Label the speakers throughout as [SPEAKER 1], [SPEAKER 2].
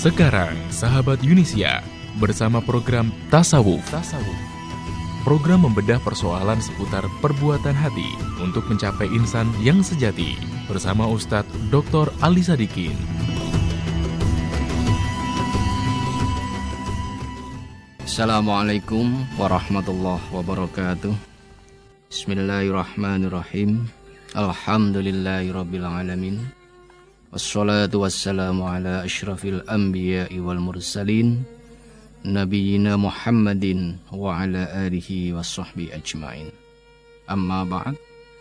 [SPEAKER 1] Sekarang, sahabat Yunisia, bersama program Tasawuf. Program membedah persoalan seputar perbuatan hati untuk mencapai insan yang sejati. Bersama Ustadz Dr. Ali Sadikin.
[SPEAKER 2] Assalamualaikum warahmatullahi wabarakatuh. Bismillahirrahmanirrahim. Alhamdulillahirabbil alamin. Wassalatu wassalamu ala asyrafil anbiya'i wal mursalin Nabiyyina Muhammadin wa ala alihi wassahbihi ajma'in. Amma ba'd.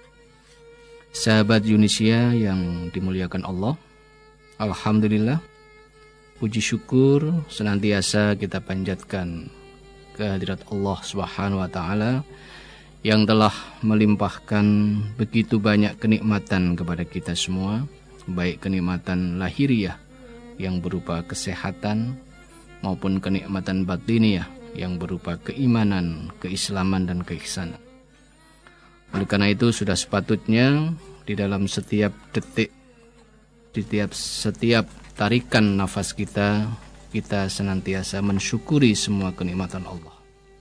[SPEAKER 2] Sahabat Yunisia yang dimuliakan Allah, alhamdulillah, puji syukur senantiasa kita panjatkan kehadirat Allah Subhanahu wa taala yang telah melimpahkan begitu banyak kenikmatan kepada kita semua, baik kenikmatan lahiriah yang berupa kesehatan maupun kenikmatan batiniah yang berupa keimanan, keislaman dan keihsanan. Oleh karena itu sudah sepatutnya di dalam setiap detik, di setiap tarikan nafas kita senantiasa mensyukuri semua kenikmatan Allah.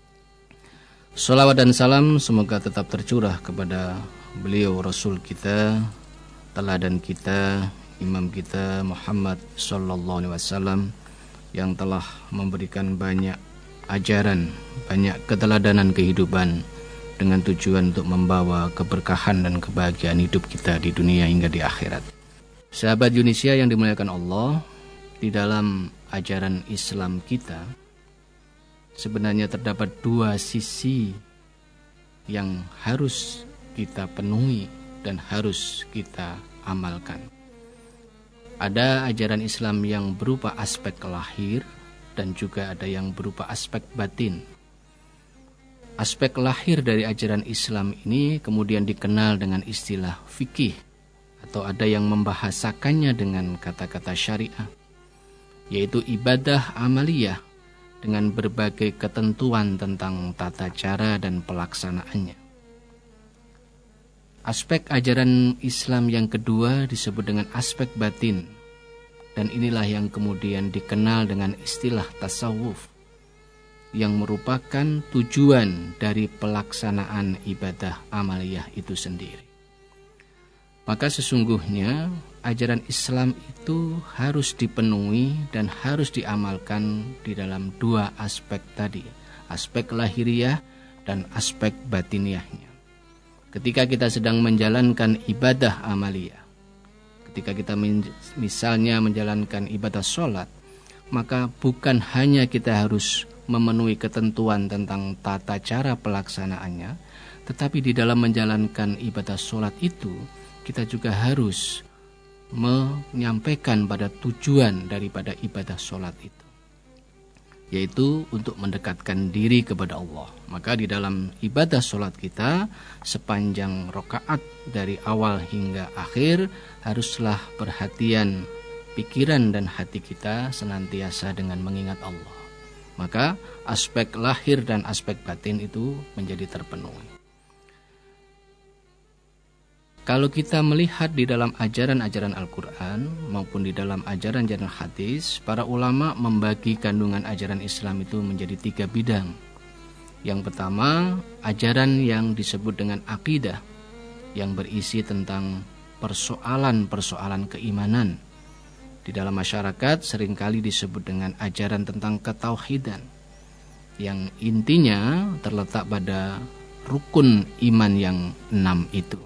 [SPEAKER 2] Salawat dan salam semoga tetap tercurah kepada beliau Rasul kita, teladan kita, imam kita Muhammad sallallahu alaihi wasallam yang telah memberikan banyak ajaran, banyak keteladanan kehidupan dengan tujuan untuk membawa keberkahan dan kebahagiaan hidup kita di dunia hingga di akhirat. Sahabat Yunisia yang dimuliakan Allah, di dalam ajaran Islam kita sebenarnya terdapat dua sisi yang harus kita penuhi dan harus kita amalkan. Ada ajaran Islam yang berupa aspek lahir dan juga ada yang berupa aspek batin. Aspek lahir dari ajaran Islam ini kemudian dikenal dengan istilah fikih, atau ada yang membahasakannya dengan kata-kata syariah, yaitu ibadah amaliyah dengan berbagai ketentuan tentang tata cara dan pelaksanaannya. Aspek ajaran Islam yang kedua disebut dengan aspek batin, dan inilah yang kemudian dikenal dengan istilah tasawuf, yang merupakan tujuan dari pelaksanaan ibadah amaliyah itu sendiri. Maka sesungguhnya ajaran Islam itu harus dipenuhi dan harus diamalkan di dalam dua aspek tadi, aspek lahiriah dan aspek batiniahnya. Ketika kita sedang menjalankan ibadah amaliyah, ketika kita misalnya menjalankan ibadah sholat, maka bukan hanya kita harus memenuhi ketentuan tentang tata cara pelaksanaannya, tetapi di dalam menjalankan ibadah sholat itu kita juga harus menyampaikan pada tujuan daripada ibadah sholat itu, yaitu untuk mendekatkan diri kepada Allah. Maka di dalam ibadah sholat kita, sepanjang rakaat dari awal hingga akhir, haruslah perhatian pikiran dan hati kita senantiasa dengan mengingat Allah. Maka aspek lahir dan aspek batin itu menjadi terpenuhi. Kalau kita melihat di dalam ajaran-ajaran Al-Quran maupun di dalam ajaran-ajaran hadis, para ulama membagi kandungan ajaran Islam itu menjadi 3 bidang. Yang pertama, ajaran yang disebut dengan akidah, yang berisi tentang persoalan-persoalan keimanan. Di dalam masyarakat seringkali disebut dengan ajaran tentang ketauhidan, yang intinya terletak pada rukun iman yang 6 itu.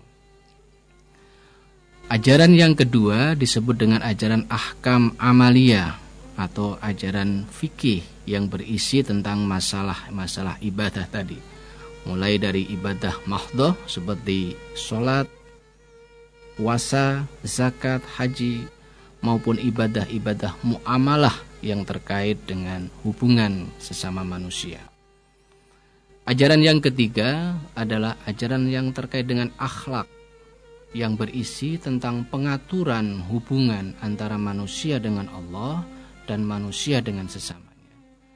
[SPEAKER 2] Ajaran yang kedua disebut dengan ajaran ahkam amaliyah atau ajaran fikih yang berisi tentang masalah-masalah ibadah tadi. Mulai dari ibadah mahdhah seperti sholat, puasa, zakat, haji, maupun ibadah-ibadah muamalah yang terkait dengan hubungan sesama manusia. Ajaran yang ketiga adalah ajaran yang terkait dengan akhlak, yang berisi tentang pengaturan hubungan antara manusia dengan Allah dan manusia dengan sesamanya.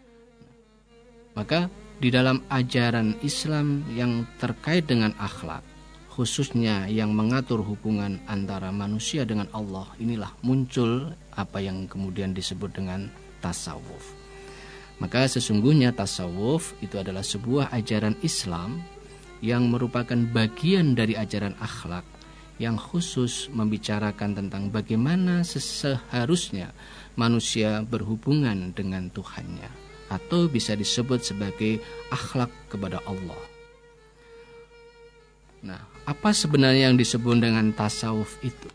[SPEAKER 2] Maka di dalam ajaran Islam yang terkait dengan akhlak, khususnya yang mengatur hubungan antara manusia dengan Allah, inilah muncul apa yang kemudian disebut dengan tasawuf. Maka sesungguhnya tasawuf itu adalah sebuah ajaran Islam yang merupakan bagian dari ajaran akhlak yang khusus membicarakan tentang bagaimana seharusnya manusia berhubungan dengan Tuhannya, atau bisa disebut sebagai akhlak kepada Allah. Nah, apa sebenarnya yang disebut dengan tasawuf itu?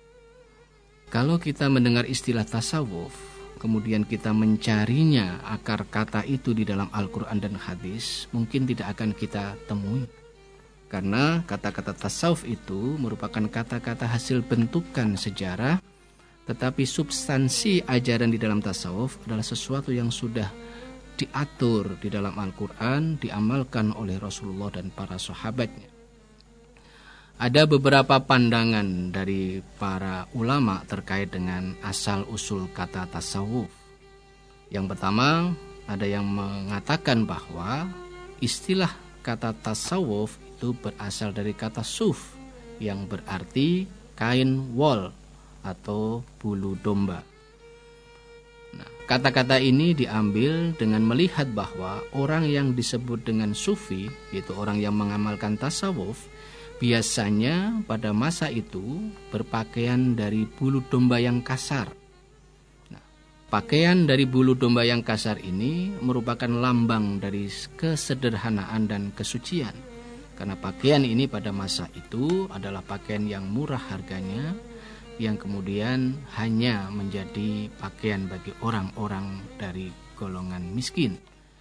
[SPEAKER 2] Kalau kita mendengar istilah tasawuf, kemudian kita mencarinya akar kata itu di dalam Al-Quran dan hadis, mungkin tidak akan kita temui. Karena kata-kata tasawuf itu merupakan kata-kata hasil bentukan sejarah, tetapi substansi ajaran di dalam tasawuf adalah sesuatu yang sudah diatur di dalam Al-Quran, diamalkan oleh Rasulullah dan para sahabatnya. Ada beberapa pandangan dari para ulama terkait dengan asal-usul kata tasawuf. Yang pertama, ada yang mengatakan bahwa istilah kata tasawuf itu berasal dari kata suf, yang berarti kain wol atau bulu domba. Nah, kata-kata ini diambil dengan melihat bahwa orang yang disebut dengan sufi, yaitu orang yang mengamalkan tasawuf, biasanya pada masa itu berpakaian dari bulu domba yang kasar. Nah, pakaian dari bulu domba yang kasar ini merupakan lambang dari kesederhanaan dan kesucian. Karena pakaian ini pada masa itu adalah pakaian yang murah harganya, yang kemudian hanya menjadi pakaian bagi orang-orang dari golongan miskin.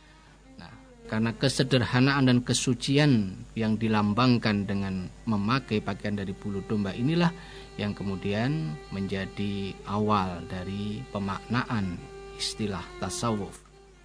[SPEAKER 2] Karena kesederhanaan dan kesucian yang dilambangkan dengan memakai pakaian dari bulu domba inilah yang kemudian menjadi awal dari pemaknaan istilah tasawuf.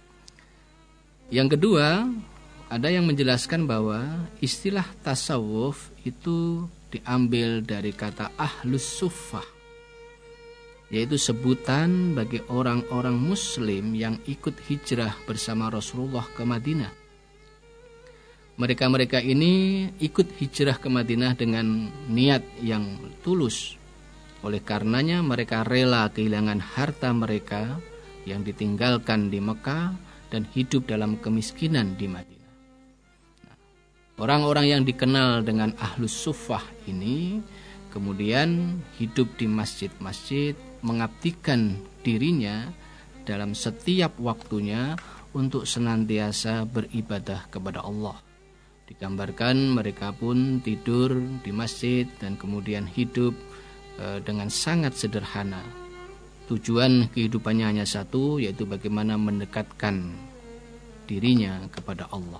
[SPEAKER 2] Yang kedua, ada yang menjelaskan bahwa istilah tasawuf itu diambil dari kata ahlus suffah, yaitu sebutan bagi orang-orang muslim yang ikut hijrah bersama Rasulullah ke Madinah. Mereka-mereka ini ikut hijrah ke Madinah dengan niat yang tulus. Oleh karenanya mereka rela kehilangan harta mereka yang ditinggalkan di Mekah dan hidup dalam kemiskinan di Madinah. Orang-orang yang dikenal dengan ahlus suffah ini kemudian hidup di masjid-masjid, mengabdikan dirinya dalam setiap waktunya untuk senantiasa beribadah kepada Allah. Digambarkan mereka pun tidur di masjid dan kemudian hidup dengan sangat sederhana. Tujuan kehidupannya hanya satu, yaitu bagaimana mendekatkan dirinya kepada Allah.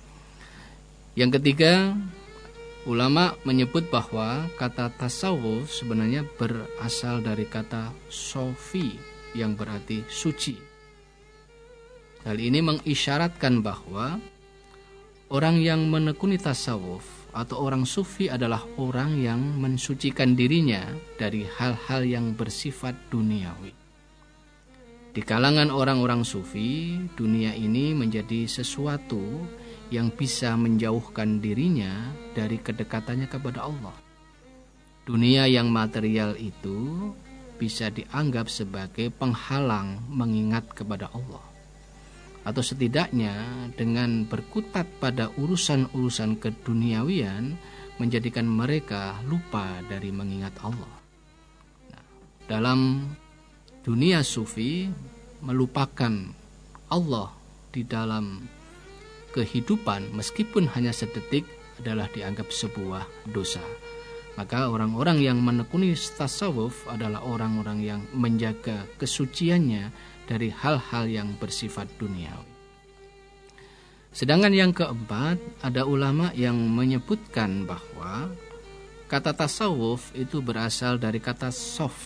[SPEAKER 2] Yang ketiga, ulama menyebut bahwa kata tasawuf sebenarnya berasal dari kata sofi yang berarti suci. Hal ini mengisyaratkan bahwa orang yang menekuni tasawuf atau orang sufi adalah orang yang mensucikan dirinya dari hal-hal yang bersifat duniawi. Di kalangan orang-orang sufi, dunia ini menjadi sesuatu yang bisa menjauhkan dirinya dari kedekatannya kepada Allah. Dunia yang material itu bisa dianggap sebagai penghalang mengingat kepada Allah. Atau setidaknya dengan berkutat pada urusan-urusan keduniawian menjadikan mereka lupa dari mengingat Allah. Nah, dalam dunia sufi, melupakan Allah di dalam kehidupan meskipun hanya sedetik adalah dianggap sebuah dosa. Maka orang-orang yang menekuni tasawuf adalah orang-orang yang menjaga kesuciannya dari hal-hal yang bersifat duniawi. Sedangkan yang keempat, ada ulama yang menyebutkan bahwa kata tasawuf itu berasal dari kata sof,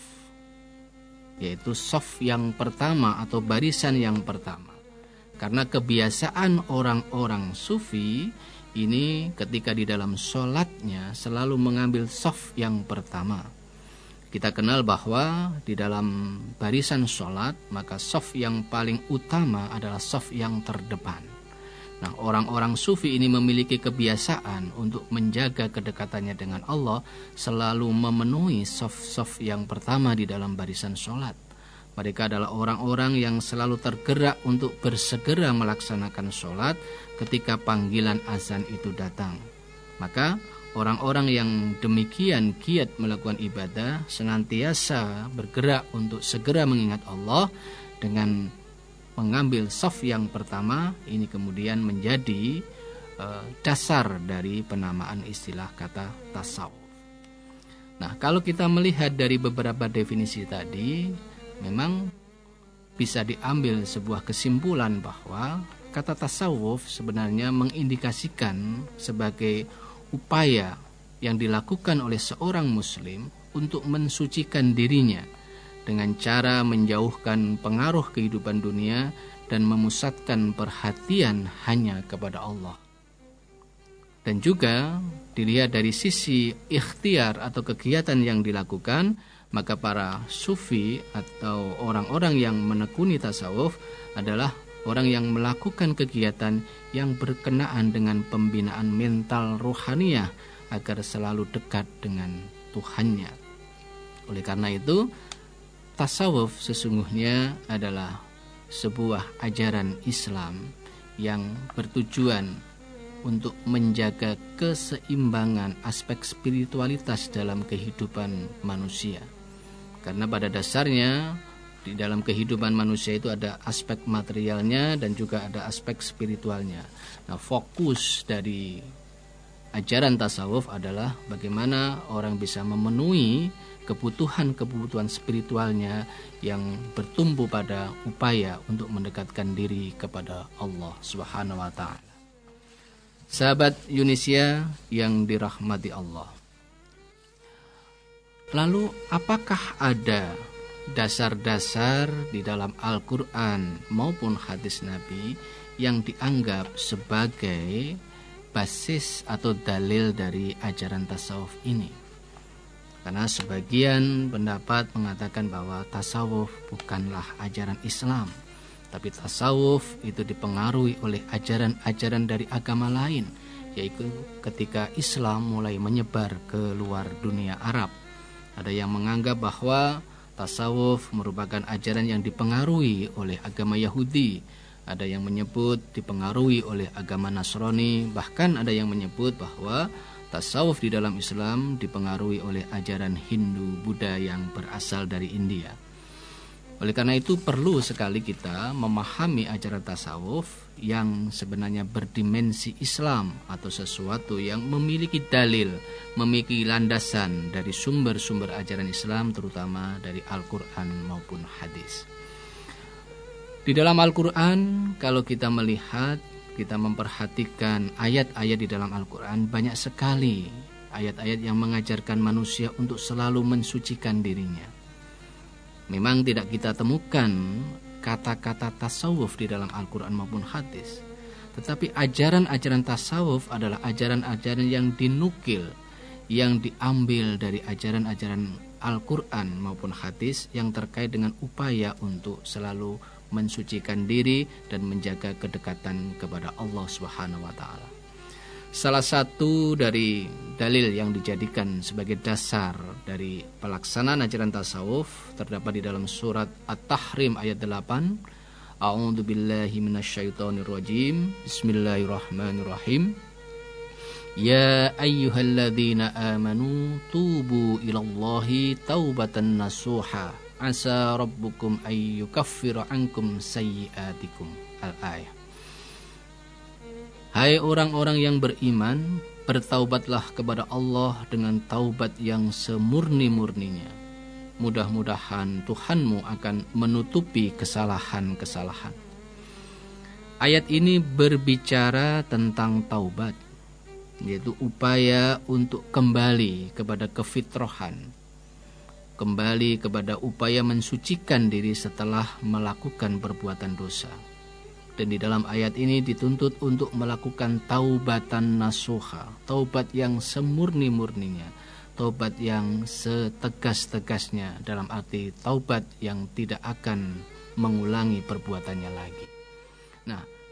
[SPEAKER 2] yaitu sof yang pertama atau barisan yang pertama. Karena kebiasaan orang-orang sufi ini ketika di dalam sholatnya selalu mengambil sof yang pertama. Kita kenal bahwa di dalam barisan sholat, maka sof yang paling utama adalah sof yang terdepan. Nah, orang-orang sufi ini memiliki kebiasaan untuk menjaga kedekatannya dengan Allah, selalu memenuhi sof-sof yang pertama di dalam barisan sholat. Mereka adalah orang-orang yang selalu tergerak untuk bersegera melaksanakan sholat ketika panggilan azan itu datang. Maka orang-orang yang demikian giat melakukan ibadah senantiasa bergerak untuk segera mengingat Allah dengan mengambil shaf yang pertama. Ini kemudian menjadi dasar dari penamaan istilah kata tasawuf. Nah, kalau kita melihat dari beberapa definisi tadi, memang bisa diambil sebuah kesimpulan bahwa kata tasawuf sebenarnya mengindikasikan sebagai upaya yang dilakukan oleh seorang muslim untuk mensucikan dirinya dengan cara menjauhkan pengaruh kehidupan dunia dan memusatkan perhatian hanya kepada Allah. Dan juga dilihat dari sisi ikhtiar atau kegiatan yang dilakukan, maka para sufi atau orang-orang yang menekuni tasawuf adalah orang yang melakukan kegiatan yang berkenaan dengan pembinaan mental rohaniyah agar selalu dekat dengan Tuhannya. Oleh karena itu, tasawuf sesungguhnya adalah sebuah ajaran Islam yang bertujuan untuk menjaga keseimbangan aspek spiritualitas dalam kehidupan manusia. Karena pada dasarnya di dalam kehidupan manusia itu ada aspek materialnya dan juga ada aspek spiritualnya. Nah, fokus dari ajaran tasawuf adalah bagaimana orang bisa memenuhi kebutuhan-kebutuhan spiritualnya yang bertumbuh pada upaya untuk mendekatkan diri kepada Allah Subhanahu wa taala. Sahabat Yunisia yang dirahmati Allah. Lalu apakah ada dasar-dasar di dalam Al-Quran maupun hadis Nabi yang dianggap sebagai basis atau dalil dari ajaran tasawuf ini? Karena sebagian pendapat mengatakan bahwa tasawuf bukanlah ajaran Islam, tapi tasawuf itu dipengaruhi oleh ajaran-ajaran dari agama lain, yaitu ketika Islam mulai menyebar ke luar dunia Arab. Ada yang menganggap bahwa tasawuf merupakan ajaran yang dipengaruhi oleh agama Yahudi. Ada yang menyebut dipengaruhi oleh agama Nasrani. Bahkan ada yang menyebut bahwa tasawuf di dalam Islam dipengaruhi oleh ajaran Hindu, Buddha yang berasal dari India. Oleh karena itu perlu sekali kita memahami ajaran tasawuf yang sebenarnya berdimensi Islam atau sesuatu yang memiliki dalil, memiliki landasan dari sumber-sumber ajaran Islam, terutama dari Al-Quran maupun hadis. Di dalam Al-Quran, kalau kita melihat, kita memperhatikan ayat-ayat di dalam Al-Quran, banyak sekali ayat-ayat yang mengajarkan manusia untuk selalu mensucikan dirinya. Memang tidak kita temukan kata-kata tasawuf di dalam Al-Quran maupun hadis, tetapi ajaran-ajaran tasawuf adalah ajaran-ajaran yang dinukil, yang diambil dari ajaran-ajaran Al-Quran maupun hadis yang terkait dengan upaya untuk selalu mensucikan diri dan menjaga kedekatan kepada Allah Subhanahu wa taala. Salah satu dari dalil yang dijadikan sebagai dasar dari pelaksanaan ajaran tasawuf terdapat di dalam surat At-Tahrim ayat 8. A'udzu billahi minasyaitonir rajim. Bismillahirrahmanirrahim. Ya ayyuhalladzina amanu tubu ilallahi taubatan nasuha. Asa rabbukum ayyukaffira ankum sayyi'atikum. Al-ayah. Hai orang-orang yang beriman, bertaubatlah kepada Allah dengan taubat yang semurni-murninya. Mudah-mudahan Tuhanmu akan menutupi kesalahan-kesalahan. Ayat ini berbicara tentang taubat, yaitu upaya untuk kembali kepada kefitrahan, kembali kepada upaya mensucikan diri setelah melakukan perbuatan dosa. Dan di dalam ayat ini dituntut untuk melakukan taubatan nasuha, taubat yang semurni-murninya, taubat yang setegas-tegasnya, dalam arti taubat yang tidak akan mengulangi perbuatannya lagi. Nah,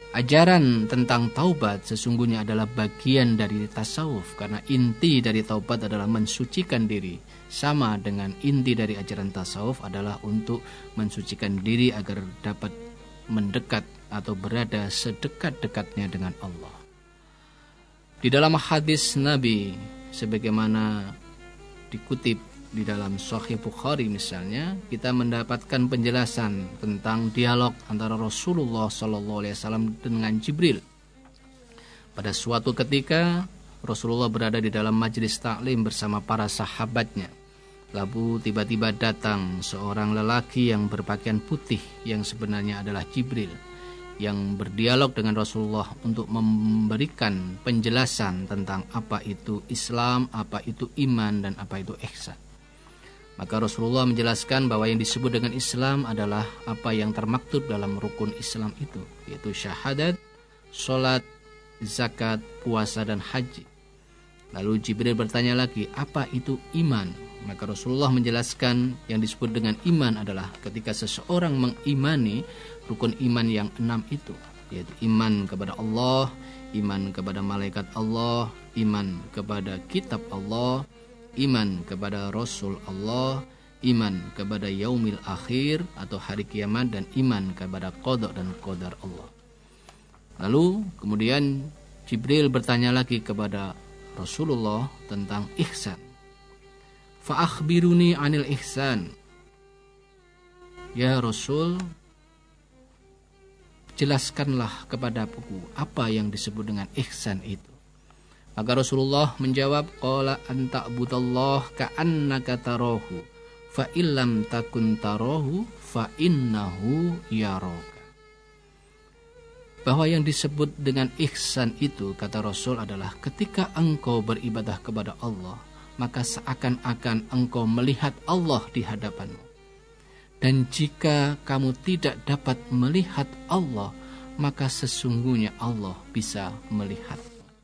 [SPEAKER 2] ajaran tentang taubat sesungguhnya adalah bagian dari tasawuf, karena inti dari taubat adalah mensucikan diri. Sama dengan inti dari ajaran tasawuf adalah untuk mensucikan diri agar dapat mendekat atau berada sedekat-dekatnya dengan Allah. Di dalam hadis Nabi sebagaimana dikutip di dalam Sahih Bukhari misalnya, kita mendapatkan penjelasan tentang dialog antara Rasulullah SAW dengan Jibril. Pada suatu ketika Rasulullah berada di dalam majelis taklim bersama para sahabatnya. Lalu tiba-tiba datang seorang lelaki yang berpakaian putih yang sebenarnya adalah Jibril, yang berdialog dengan Rasulullah untuk memberikan penjelasan tentang apa itu Islam, apa itu iman, dan apa itu ihsan. Maka Rasulullah menjelaskan bahwa yang disebut dengan Islam adalah apa yang termaktub dalam rukun Islam itu, yaitu syahadat, sholat, zakat, puasa, dan haji. Lalu Jibril bertanya lagi, apa itu iman? Maka Rasulullah menjelaskan yang disebut dengan iman adalah ketika seseorang mengimani rukun iman yang 6 itu, yaitu iman kepada Allah, iman kepada malaikat Allah, iman kepada kitab Allah, iman kepada Rasul Allah, iman kepada yaumil akhir atau hari kiamat, dan iman kepada qada dan qadar Allah. Lalu kemudian Jibril bertanya lagi kepada Rasulullah tentang ihsan. Fa akhbiruni anil ihsan. Ya Rasul, jelaskanlah kepadaku apa yang disebut dengan ihsan itu. Maka Rasulullah menjawab, qala anta budallah ka'annaka tarahu fa illam takun tarahu fa innahu yaraka. Bahwa yang disebut dengan ihsan itu, kata Rasul, adalah ketika engkau beribadah kepada Allah, maka seakan-akan engkau melihat Allah di hadapanmu. Dan jika kamu tidak dapat melihat Allah, maka sesungguhnya Allah bisa melihat.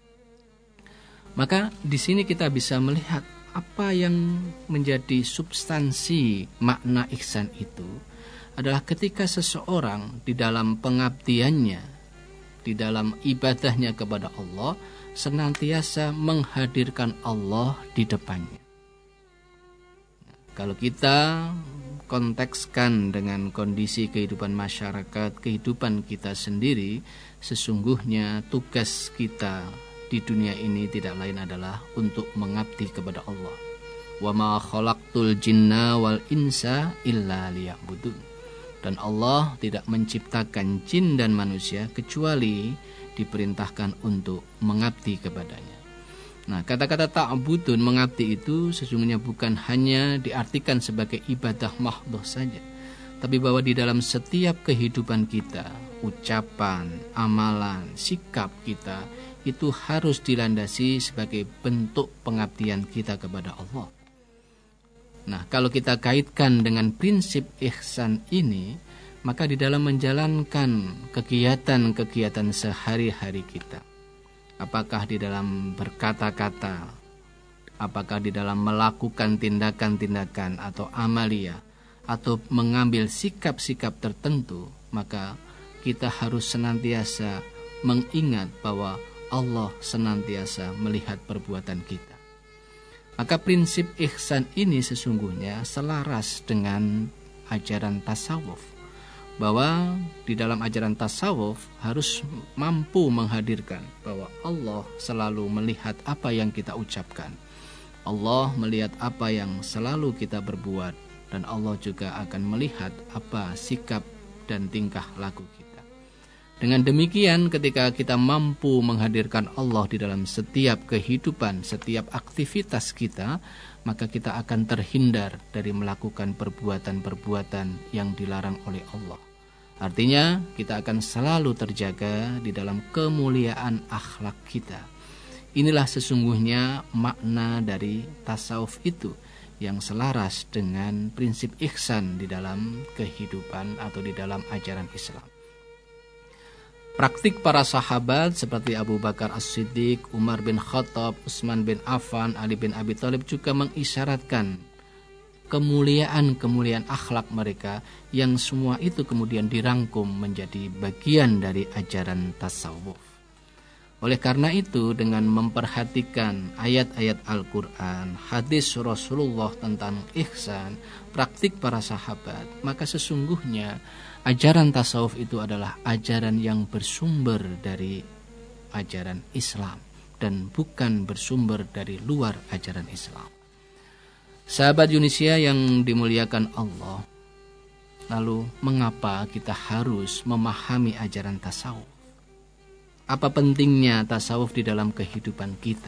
[SPEAKER 2] Maka di sini kita bisa melihat apa yang menjadi substansi makna ihsan itu adalah ketika seseorang di dalam pengabdiannya, di dalam ibadahnya kepada Allah, senantiasa menghadirkan Allah di depannya. Kalau kita kontekskan dengan kondisi kehidupan masyarakat, kehidupan kita sendiri, sesungguhnya tugas kita di dunia ini tidak lain adalah untuk mengabdi kepada Allah. Wa ma khalaqtul jinna wal insa illa liya'budun. Dan Allah tidak menciptakan jin dan manusia kecuali diperintahkan untuk mengabdi kepadanya. Nah, kata-kata ta'budun, mengabdi itu sesungguhnya bukan hanya diartikan sebagai ibadah mahdhah saja, tapi bahwa di dalam setiap kehidupan kita, ucapan, amalan, sikap kita itu harus dilandasi sebagai bentuk pengabdian kita kepada Allah. Nah, kalau kita kaitkan dengan prinsip ihsan ini, maka di dalam menjalankan kegiatan-kegiatan sehari-hari kita, apakah di dalam berkata-kata, apakah di dalam melakukan tindakan-tindakan atau amalia, atau mengambil sikap-sikap tertentu, maka kita harus senantiasa mengingat bahwa Allah senantiasa melihat perbuatan kita. Maka prinsip ihsan ini sesungguhnya selaras dengan ajaran tasawuf, bahwa di dalam ajaran tasawuf harus mampu menghadirkan bahwa Allah selalu melihat apa yang kita ucapkan, Allah melihat apa yang selalu kita berbuat, dan Allah juga akan melihat apa sikap dan tingkah laku kita. Dengan demikian, ketika kita mampu menghadirkan Allah di dalam setiap kehidupan, setiap aktivitas kita, maka kita akan terhindar dari melakukan perbuatan-perbuatan yang dilarang oleh Allah. Artinya, kita akan selalu terjaga di dalam kemuliaan akhlak kita. Inilah sesungguhnya makna dari tasawuf itu, yang selaras dengan prinsip ihsan di dalam kehidupan atau di dalam ajaran Islam. Praktik para sahabat seperti Abu Bakar As-Siddiq, Umar bin Khattab, Utsman bin Affan, Ali bin Abi Thalib juga mengisyaratkan kemuliaan-kemuliaan akhlak mereka, yang semua itu kemudian dirangkum menjadi bagian dari ajaran tasawuf. Oleh karena itu, dengan memperhatikan ayat-ayat Al-Quran, hadis Rasulullah tentang ihsan, praktik para sahabat, maka sesungguhnya ajaran tasawuf itu adalah ajaran yang bersumber dari ajaran Islam dan bukan bersumber dari luar ajaran Islam. Sahabat Yunisia yang dimuliakan Allah, lalu mengapa kita harus memahami ajaran tasawuf? Apa pentingnya tasawuf di dalam kehidupan kita?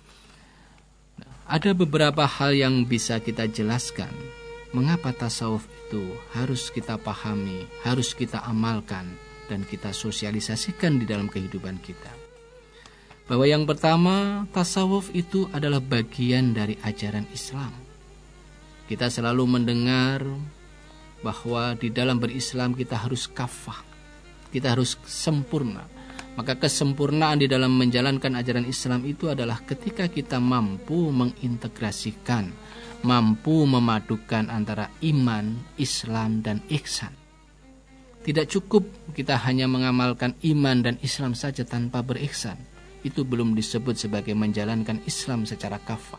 [SPEAKER 2] Ada beberapa hal yang bisa kita jelaskan mengapa tasawuf itu harus kita pahami, harus kita amalkan, dan kita sosialisasikan di dalam kehidupan kita. Bahwa yang pertama, tasawuf itu adalah bagian dari ajaran Islam. Kita selalu mendengar bahwa di dalam berislam kita harus kafah, kita harus sempurna. Maka kesempurnaan di dalam menjalankan ajaran Islam itu adalah ketika kita mampu mengintegrasikan, mampu memadukan antara iman, Islam, dan ihsan. Tidak cukup kita hanya mengamalkan iman dan Islam saja tanpa berihsan. Itu belum disebut sebagai menjalankan Islam secara kafah.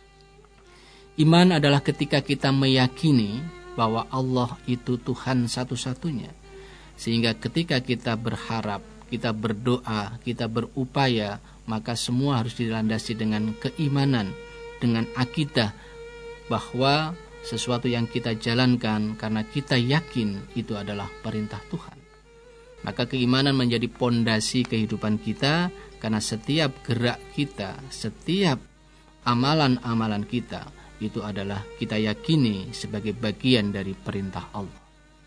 [SPEAKER 2] Iman adalah ketika kita meyakini bahwa Allah itu Tuhan satu-satunya. Sehingga ketika kita berharap, kita berdoa, kita berupaya, maka semua harus dilandasi dengan keimanan, dengan akidah bahwa sesuatu yang kita jalankan karena kita yakin itu adalah perintah Tuhan. Maka keimanan menjadi pondasi kehidupan kita, karena setiap gerak kita, setiap amalan-amalan kita itu adalah kita yakini sebagai bagian dari perintah Allah.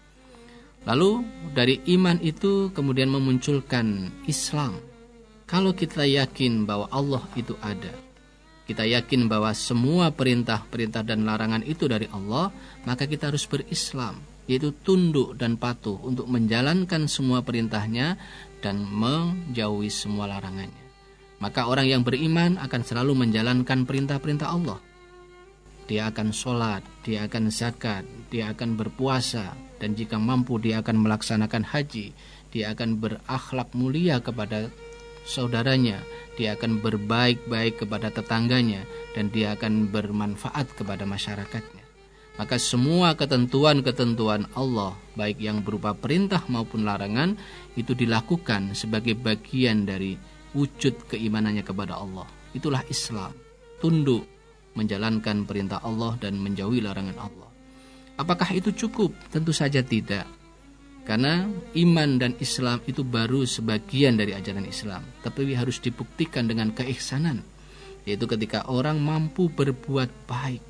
[SPEAKER 2] Lalu dari iman itu kemudian memunculkan Islam. Kalau kita yakin bahwa Allah itu ada, kita yakin bahwa semua perintah-perintah dan larangan itu dari Allah, maka kita harus berislam, yaitu tunduk dan patuh untuk menjalankan semua perintahnya dan menjauhi semua larangannya. Maka orang yang beriman akan selalu menjalankan perintah-perintah Allah. Dia akan sholat, dia akan zakat, dia akan berpuasa, dan jika mampu dia akan melaksanakan haji. Dia akan berakhlak mulia kepada saudaranya, dia akan berbaik-baik kepada tetangganya, dan dia akan bermanfaat kepada masyarakatnya. Maka semua ketentuan-ketentuan Allah, baik yang berupa perintah maupun larangan, itu dilakukan sebagai bagian dari wujud keimanannya kepada Allah. Itulah Islam, tunduk, menjalankan perintah Allah dan menjauhi larangan Allah. Apakah itu cukup? Tentu saja tidak. Karena iman dan Islam itu baru sebagian dari ajaran Islam, tapi harus dibuktikan dengan keihsanan, yaitu ketika orang mampu berbuat baik,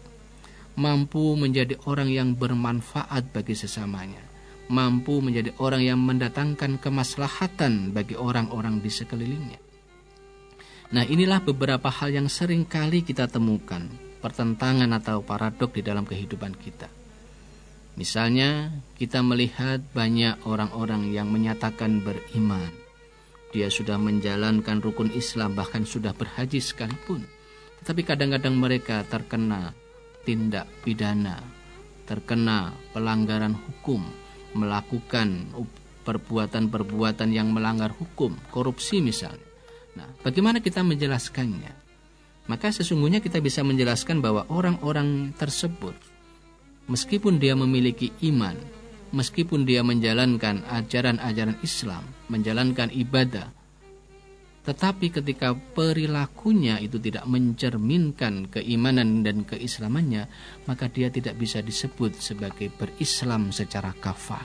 [SPEAKER 2] mampu menjadi orang yang bermanfaat bagi sesamanya, mampu menjadi orang yang mendatangkan kemaslahatan bagi orang-orang di sekelilingnya. Nah, inilah beberapa hal yang sering kali kita temukan, pertentangan atau paradok di dalam kehidupan kita. Misalnya, kita melihat banyak orang-orang yang menyatakan beriman. Dia sudah menjalankan rukun Islam, bahkan sudah berhaji sekalipun. Tetapi kadang-kadang mereka terkena tindak pidana, terkena pelanggaran hukum, melakukan perbuatan-perbuatan yang melanggar hukum, korupsi misalnya. Nah, bagaimana kita menjelaskannya? Maka sesungguhnya kita bisa menjelaskan bahwa orang-orang tersebut, meskipun dia memiliki iman, meskipun dia menjalankan ajaran-ajaran Islam, menjalankan ibadah, tetapi ketika perilakunya itu tidak mencerminkan keimanan dan keislamannya, maka dia tidak bisa disebut sebagai berislam secara kafah.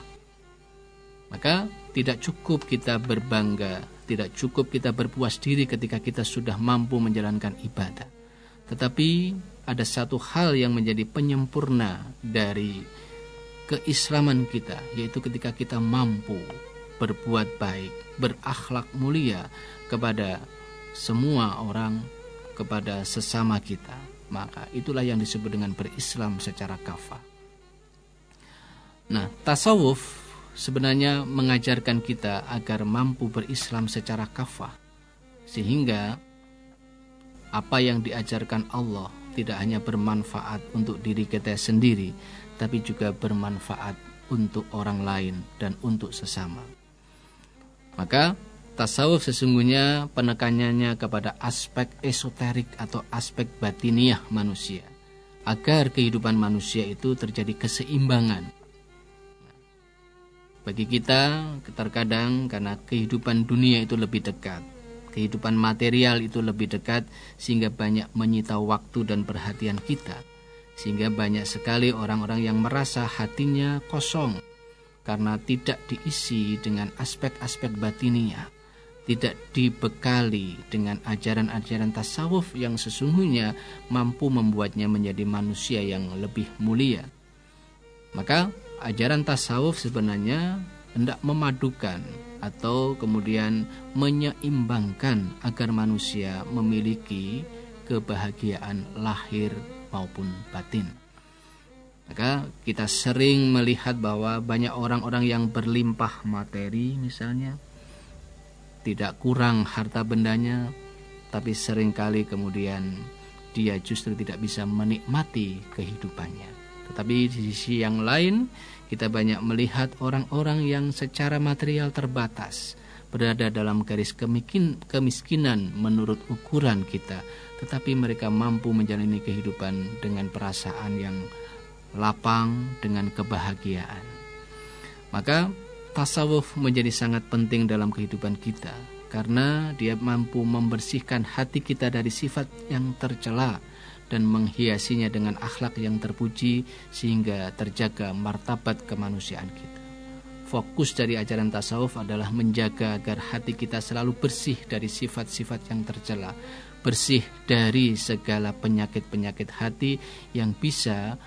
[SPEAKER 2] Maka tidak cukup kita berbangga, tidak cukup kita berpuas diri ketika kita sudah mampu menjalankan ibadah. Tetapi ada satu hal yang menjadi penyempurna dari keislaman kita, yaitu ketika kita mampu berbuat baik, berakhlak mulia kepada semua orang, kepada sesama kita. Maka itulah yang disebut dengan berislam secara kafah. Nah, tasawuf sebenarnya mengajarkan kita agar mampu berislam secara kafah, sehingga apa yang diajarkan Allah tidak hanya bermanfaat untuk diri kita sendiri, tapi juga bermanfaat untuk orang lain dan untuk sesama. Maka tasawuf sesungguhnya penekanannya kepada aspek esoterik atau aspek batiniah manusia, agar kehidupan manusia itu terjadi keseimbangan. Bagi kita terkadang karena kehidupan dunia itu lebih dekat, kehidupan material itu lebih dekat, sehingga banyak menyita waktu dan perhatian kita, sehingga banyak sekali orang-orang yang merasa hatinya kosong karena tidak diisi dengan aspek-aspek batiniah, tidak dibekali dengan ajaran-ajaran tasawuf yang sesungguhnya mampu membuatnya menjadi manusia yang lebih mulia. Maka ajaran tasawuf sebenarnya hendak memadukan atau kemudian menyeimbangkan agar manusia memiliki kebahagiaan lahir maupun batin. Maka kita sering melihat bahwa banyak orang-orang yang berlimpah materi misalnya, tidak kurang harta bendanya, tapi seringkali kemudian dia justru tidak bisa menikmati kehidupannya. Tetapi di sisi yang lain, kita banyak melihat orang-orang yang secara material terbatas, berada dalam garis kemiskinan menurut ukuran kita, tetapi mereka mampu menjalani kehidupan dengan perasaan yang lapang, dengan kebahagiaan. Maka tasawuf menjadi sangat penting dalam kehidupan kita, karena dia mampu membersihkan hati kita dari sifat yang tercela dan menghiasinya dengan akhlak yang terpuji, sehingga terjaga martabat kemanusiaan kita. Fokus dari ajaran tasawuf adalah menjaga agar hati kita selalu bersih dari sifat-sifat yang tercela, bersih dari segala penyakit-penyakit hati yang bisa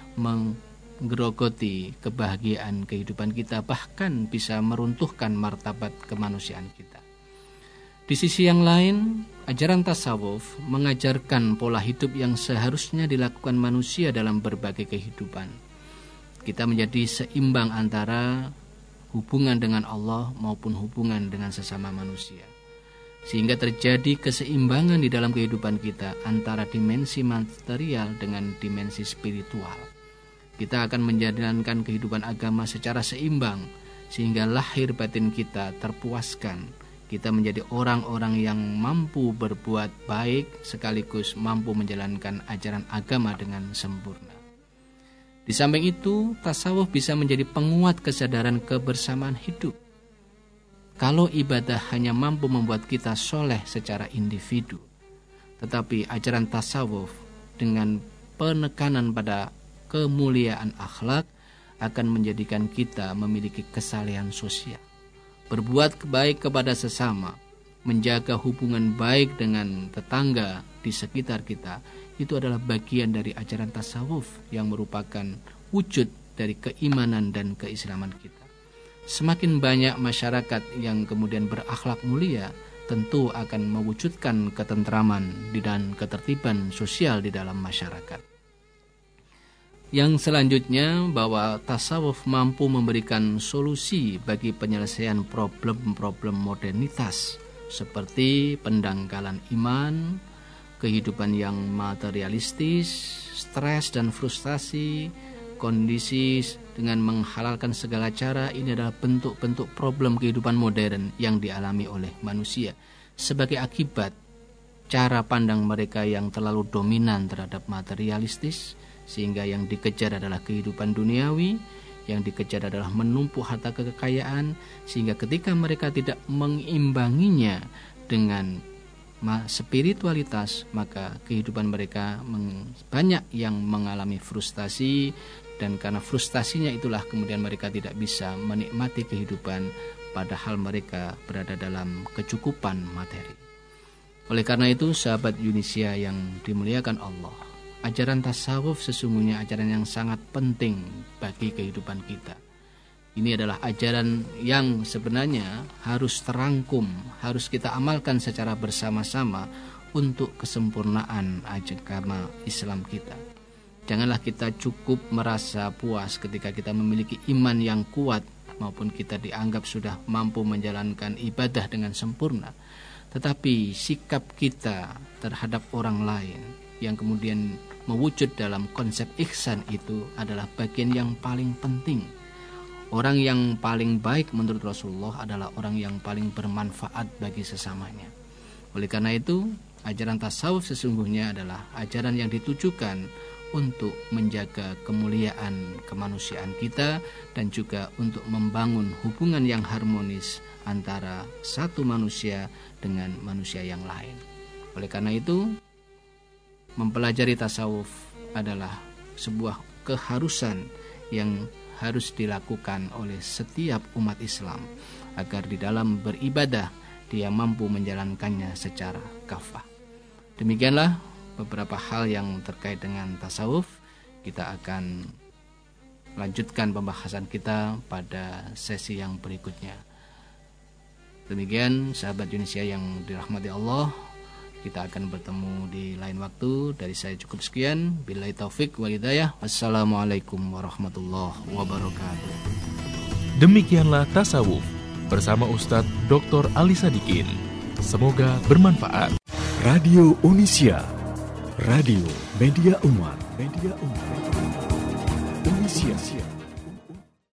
[SPEAKER 2] menggerogoti kebahagiaan kehidupan kita, bahkan bisa meruntuhkan martabat kemanusiaan kita. Di sisi yang lain, ajaran tasawuf mengajarkan pola hidup yang seharusnya dilakukan manusia dalam berbagai kehidupan. Kita menjadi seimbang antara hubungan dengan Allah maupun hubungan dengan sesama manusia, sehingga terjadi keseimbangan di dalam kehidupan kita antara dimensi material dengan dimensi spiritual. Kita akan menjalankan kehidupan agama secara seimbang, sehingga lahir batin kita terpuaskan. Kita menjadi orang-orang yang mampu berbuat baik sekaligus mampu menjalankan ajaran agama dengan sempurna. Di samping itu, tasawuf bisa menjadi penguat kesadaran kebersamaan hidup. Kalau ibadah hanya mampu membuat kita soleh secara individu, tetapi ajaran tasawuf dengan penekanan pada kemuliaan akhlak akan menjadikan kita memiliki kesalehan sosial. Berbuat baik kepada sesama, menjaga hubungan baik dengan tetangga di sekitar kita, itu adalah bagian dari ajaran tasawuf yang merupakan wujud dari keimanan dan keislaman kita. Semakin banyak masyarakat yang kemudian berakhlak mulia, tentu akan mewujudkan ketentraman dan ketertiban sosial di dalam masyarakat. Yang selanjutnya, bahwa tasawuf mampu memberikan solusi bagi penyelesaian problem-problem modernitas seperti pendangkalan iman, kehidupan yang materialistis, stres dan frustasi, kondisi dengan menghalalkan segala cara. Ini adalah bentuk-bentuk problem kehidupan modern yang dialami oleh manusia sebagai akibat cara pandang mereka yang terlalu dominan terhadap materialistis, sehingga yang dikejar adalah kehidupan duniawi, yang dikejar adalah menumpuk harta kekayaan, sehingga ketika mereka tidak mengimbanginya dengan spiritualitas, maka kehidupan mereka banyak yang mengalami frustasi, dan karena frustasinya itulah kemudian mereka tidak bisa menikmati kehidupan, padahal mereka berada dalam kecukupan materi. Oleh karena itu, sahabat Yunisia yang dimuliakan Allah, ajaran tasawuf sesungguhnya ajaran yang sangat penting bagi kehidupan kita. Ini adalah ajaran yang sebenarnya harus terangkum, harus kita amalkan secara bersama-sama untuk kesempurnaan agama Islam kita. Janganlah kita cukup merasa puas ketika kita memiliki iman yang kuat maupun kita dianggap sudah mampu menjalankan ibadah dengan sempurna. Tetapi sikap kita terhadap orang lain, yang kemudian mewujud dalam konsep ihsan itu adalah bagian yang paling penting. Orang yang paling baik menurut Rasulullah adalah orang yang paling bermanfaat bagi sesamanya. Oleh karena itu, ajaran tasawuf sesungguhnya adalah ajaran yang ditujukan untuk menjaga kemuliaan kemanusiaan kita dan juga untuk membangun hubungan yang harmonis antara satu manusia dengan manusia yang lain. Oleh karena itu, mempelajari tasawuf adalah sebuah keharusan yang harus dilakukan oleh setiap umat Islam agar di dalam beribadah dia mampu menjalankannya secara kafah. Demikianlah beberapa hal yang terkait dengan tasawuf. Kita akan lanjutkan pembahasan kita pada sesi yang berikutnya. Demikian sahabat Yunisia yang dirahmati Allah, kita akan bertemu di lain waktu. Dari saya cukup sekian. Billahi taufik wal hidayah. Wassalamualaikum warahmatullahi wabarakatuh.
[SPEAKER 1] Demikianlah Tasawuf bersama Ustadz Dr. Ali Sadikin. Semoga bermanfaat.
[SPEAKER 3] Radio Unisya, radio media umat.